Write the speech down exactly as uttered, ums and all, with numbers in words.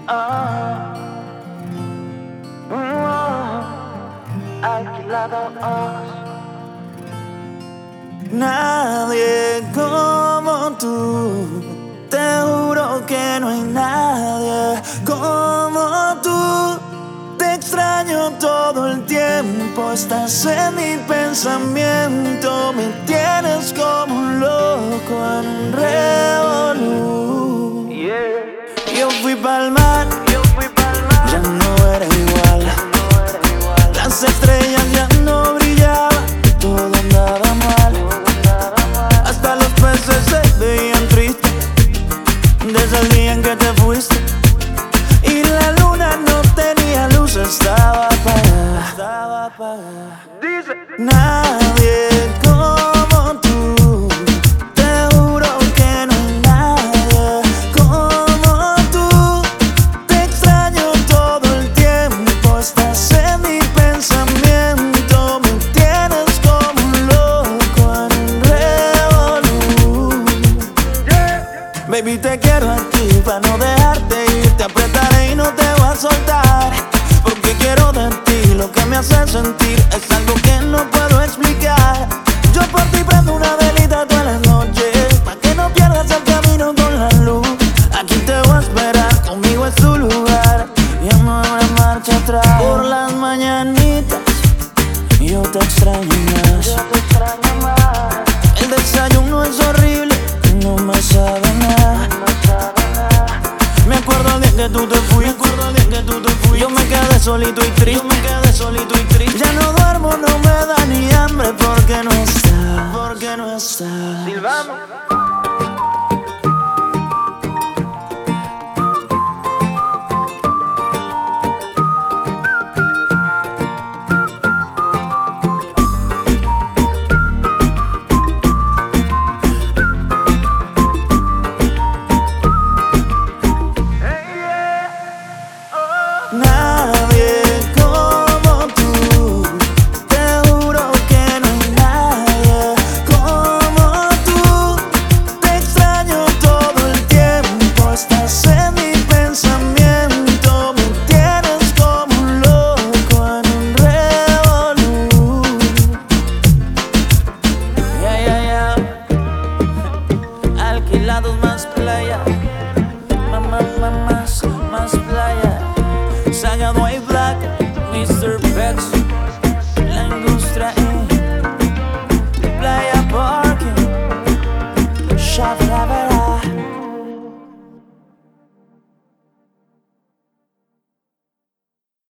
Ah, mm, alquilados. Nadie como tú, te juro que no hay nadie como tú. Te extraño todo el tiempo, estás en mi pensamiento. Me tienes como un loco en un revolú. Yeah. Yo fui pa'l mar, Yo fui pa'l mar, ya no era igual. no era igual. Las estrellas ya no brillaban, todo andaba mal. Hasta los peces se veían tristes desde el día en que te fuiste. Y la luna no tenía luz, estaba apagada, estaba apagada. Dice, Nadie como tú, te juro que no hay nadie como tú. Te extraño todo el tiempo, estás en mi pensamiento. Me tienes como un loco en un revolú. yeah. Baby, te quiero aquí para no dejarte ir. Te apretaré y no te voy a soltar, porque quiero de ti lo que me hace sentir. Es algo que no puedo explicar. Yo por ti prendo una velita todas las noches, pa' que no pierdas el camino con la luz. Aquí te voy a esperar, conmigo es tu lugar. Ya no habrá marcha atrás. Por las mañanitas yo te extraño más. Yo te extraño más, El desayuno es horrible, no me sabe nada. no sabe nada. Me acuerdo el día que tú te fuiste, me acuerdo el día que tú te fuiste. Yo me quedé solito y triste, yo me quedé solito y triste. Ya no duermo, no me da ni hambre porque no está, porque no está. Silvamos.